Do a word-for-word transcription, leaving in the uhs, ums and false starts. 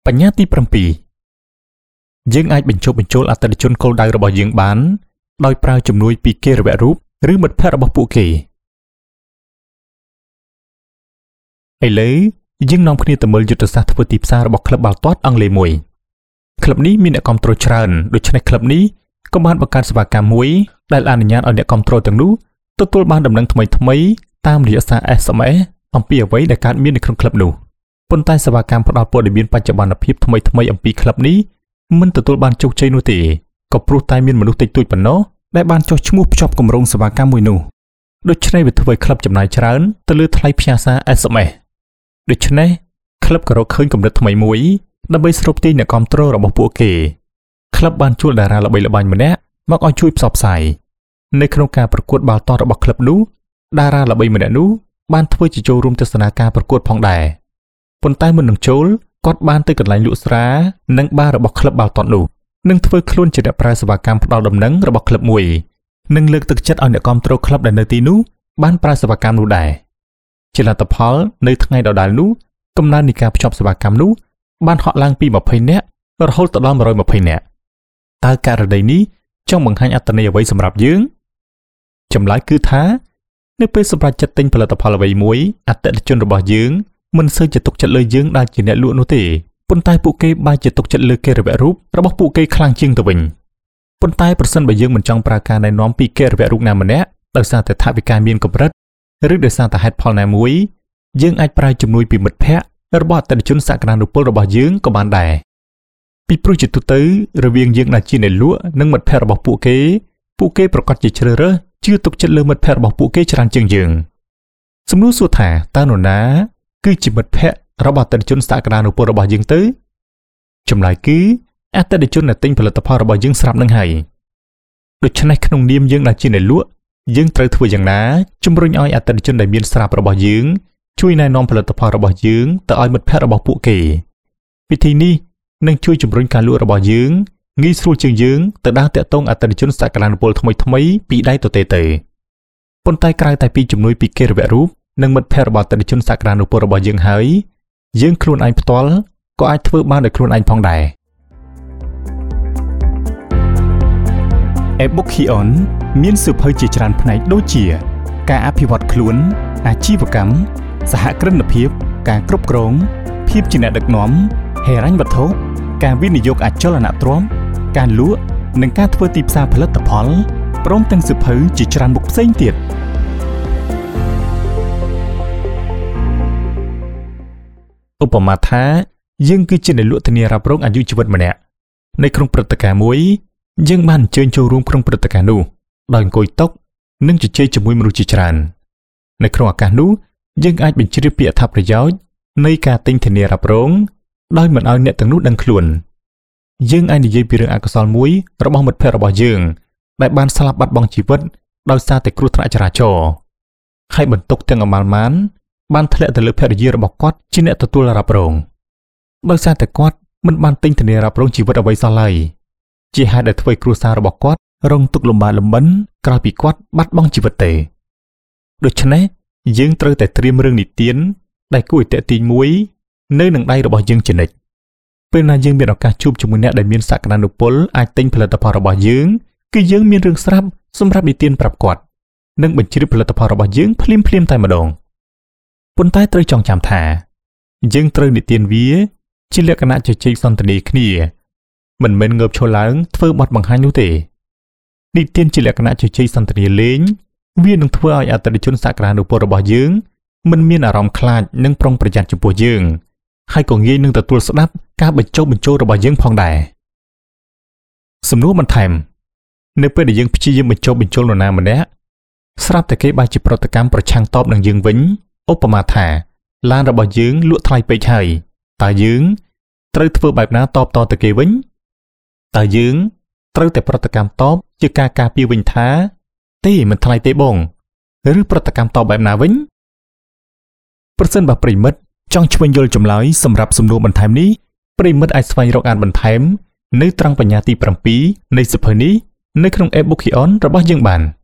បញ្ញាទី7យើងអាចបញ្ចុះបញ្ចូលអតិថិជនគោលដៅរបស់យើងបានដោយប្រើជំនួយពីគេរវៈរូបឬមិត្តភ័ក្តិរបស់ពួកគេឥឡូវយើងនាំគ្នាទៅមើលយុទ្ធសាស្ត្រធ្វើទីផ្សាររបស់ក្លឹបបាល់ទាត់អង់គ្លេសមួយក្លឹបនេះមានអ្នកគាំទ្រច្រើនដូច្នេះក្លឹបនេះក៏បានបង្កើតសេវាកម្មមួយដែលអនុញ្ញាតឲ្យអ្នកគាំទ្រទាំងនោះទទួលបានដំណឹងថ្មីៗតាមរយៈសារ เอส เอ็ม เอส អំពីអ្វីដែលកើតមាននៅក្នុងក្លឹបនោះប៉ុន្តែសេវាកម្មផ្ដល់ព័ត៌មានបច្ចុប្បន្នភាពថ្មីៗអំពីក្លឹបនេះមិនទទួលបានជោគជ័យនោះទេក៏ព្រោះតែមានមនុស្សតិចតួចប៉ុណ្ណោះដែលបានចុះឈ្មោះភ្ជាប់គម្រោងសេវាកម្មមួយនោះដូច្នេះវាធ្វើឲ្យក្លឹបចំណាយច្រើនទៅលើថ្លៃផ្ញើសារ เอส เอ็ม เอส ដូច្នេះក្លឹបក៏រកឃើញគំនិតថ្មីមួយដើម្បីស្រូបទាញអ្នកគាំទ្ររបស់ពួកគេក្លឹបបានជួលតារាល្បីល្បាញម្នាក់មកឲ្យជួយផ្សព្វផ្សាយនៅក្នុងការប្រកួតបាល់ទាត់របស់ក្លឹបនោះតារាល្បីម្នាក់នោះបានធ្វើជាចូលរួមទស្សនាការប្រកួតផងដែរប៉ុន្តែមុននឹងចូលគាត់បានទៅកន្លែងលក់ស្រានិងបាររបស់ក្លឹបបាល់ទាត់នោះនិងធ្វើខ្លួនជាអ្នកប្រើសេវាកម្មផ្ដល់ដំណឹងរបស់ក្លឹបមួយនិងលើកទឹកចិត្តឲ្យអ្នកគាំទ្រក្លឹបដែលនៅទីនោះបានប្រើសេវាកម្មនោះដែរជាលទ្ធផលនៅថ្ងៃដដែលនោះកំណើននៃការភ្ជាប់សេវាកម្មនោះបានហក់ឡើងពី20នាក់រហូតដល់120នាក់តើករណីនេះចង់បង្ហាញអត្ថន័យអ្វីសម្រាប់យើងចម្លើយគឺថានៅពេលសម្រាប់ចាត់ទិញផលិតផលអ្វីមួយអតិថិជនរបស់យើងមិនសូវជាទុកចិត្តលើយើងដែលជាអ្នកលក់នោះទេប៉ុន្តែពួកគេបែរជាទុកចិត្តលើគេរវៈរូបរបស់ពួកគេខ្លាំងជាងទៅវិញប៉ុន្តែប្រសិនបើយើងមិនចង់ប្រើការណែនាំពីគេរវៈរូបណាម្នាក់ដោយសារតែថវិកាមានកម្រិតឬដោយសារតែហេតុផលណាមួយយើងអាចប្រើជំនួយពីមិត្តភ័ក្តិរបស់អតិថិជនសក្តានុពលរបស់យើងក៏បានដែរពីព្រោះជាទូទៅរវាងយើងដែលជាអ្នកលក់និងមិត្តភ័ក្តិរបស់ពួកគេពួកគេប្រកាសជាជ្រើសរើសជឿទុកចិត្តលើមិត្តភ័ក្តិរបស់ពួកគេច្រើនជាងយើងសំណួរសួរថាតើនរណាគឺជាមិត្តភ័ក្តិរបស់អតិថិជនសក្តានុពលរបស់យើងទៅចម្លើយគឺអតិថិជនដែលទិញផលិតផលរបស់យើងស្រាប់នឹងហើយដូច្នេះក្នុងនាមយើងដែលជាអ្នកលក់យើងត្រូវធ្វើយ៉ាងណាជំរុញឲ្យអតិថិជនដែលមានស្រាប់របស់យើងជួយណែនាំផលិតផលរបស់យើងទៅឲ្យមិត្តភ័ក្តិរបស់ពួកគេវិធីនេះនឹងជួយជំរុញការលក់របស់យើងងាយស្រួលជាងយើងទៅដើរតាក់ទងអតិថិជនសក្តានុពលថ្មីថ្មីពីដៃទទេទៅប៉ុន្តែក្រៅតែពីជំនួយពីគេរវៈរូបនិងមិត្តភ័ក្តិរបស់អតិថិជនសក្តានុពលរបស់យើងហើយយើងខ្លួនឯងផ្ទាល់ក៏អាចធ្វើបានដោយខ្លួនឯងផងដែរ Ebookion មានសៀវភៅជាច្រើនផ្នែកដូចជាការអភិវឌ្ឍខ្លួនអាជីវកម្មសហគ្រិនភាពការគ្រប់គ្រងភាពជាអ្នកដឹកនាំហិរញ្ញវត្ថុការវិនិយោគអចលនទ្រព្យការលក់និងការធ្វើទីផ្សារផលិតផលព្រមទាំងសៀវភៅជាច្រើនមុខផ្សេងទៀតឧបមាថាយើងគឺជាអ្នកលក់ធានារ៉ាប់រងអាយុជីវិតម្នាក់នៅក្នុងព្រឹត្តិការណ៍មួយយើងបានអញ្ជើញចូលរួមក្នុងព្រឹត្តិការណ៍នោះដោយអង្គុយតុនិងជជែកជាមួយមនុស្សជាច្រើននៅក្នុងឱកាសនោះយើងអាចបញ្ជ្រាបពីអត្ថប្រយោជន៍នៃការទិញធានារ៉ាប់រងដោយមិនឲ្យអ្នកទាំងនោះដឹងខ្លួនយើងអាចនិយាយពីរឿងអកុសលមួយរបស់មិត្តភក្តិរបស់យើងដែលបានស្លាប់បាត់បង់ជីវិតដោយសារតែគ្រោះថ្នាក់ចរាចរណ៍ហើយបន្ទុកទាំងអមាលម៉ានបានធ្លាក់ទៅលើភរិយារបស់គាត់ជាអ្នកទទួលរ៉ាប់រងដោយសារតែគាត់មិនបានទិញធានារ៉ាប់រងជីវិតអ្វីសោះឡើយជាហេតុដែលធ្វើឲ្យគ្រួសាររបស់គាត់រងទុក្ខលំបាកលំបិនក្រោយពីគាត់បាត់បង់ជីវិតទេដូច្នេះយើងត្រូវតែត្រៀមរឿងនិទានដែលគួរឲ្យទាក់ទាញមួយនៅនឹងដៃរបស់យើងជានិច្ចពេលណាយើងមានឱកាសជួបជាមួយអ្នកដែលមានសក្តានុពលអាចទិញផលិតផលរបស់យើងគឺយើងមានរឿងស្រាប់សម្រាប់និទានប្រាប់គាត់និងបញ្ជ្រាបផលិតផលរបស់យើងភ្លាមភ្លាមតែម្ដងប៉ុន្តែត្រូវចងចាំថាយើងត្រូវនិទានវាជាលក្ខណៈជជែកសន្ទនាគ្នាមិនមែនងើបឈរឡើងធ្វើបទបង្ហាញនោះទេនិទានជាលក្ខណៈជជែកសន្ទនាលេងវានឹងធ្វើឲ្យអតិថិជនសក្តានុពលរបស់យើងមិនមានអារម្មណ៍ខ្លាចនិងប្រុងប្រយ័ត្នចំពោះយើងហើយក៏ងាយនឹងទទួលស្ដាប់ការបញ្ចុះបញ្ចូលរបស់យើងផងដែរសំណួរបន្ថែមនៅពេលដែលយើងព្យាយាមបញ្ចុះបញ្ចូលនរណាម្នាក់ស្រាប់តែគេបែរជាប្រតិកម្មប្រឆាំងតបនឹងយើងវិញឧបមាថាឡានរបស់យើងលក់ថ្លៃពេកហើយតើយើងត្រូវធ្វើបែបណាតបតទៅគេវិញតើយើងត្រូវតែប្រតិកម្មតបជាការការពារវិញថាទេមិនថ្លៃទេបងឬប្រតិកម្មតបបែបណាវិញប្រសិនបើប្រិមិត្តចង់ឆ្វេងយល់ចម្លើយសម្រាប់សំណួរបន្ថែមនេះប្រិមិត្តអាចស្វែងរកអានបន្ថែមនៅត្រង់បញ្ញាទី7នៃសៀវភៅនេះនៅក្នុង Ebookion របស់យើងបាន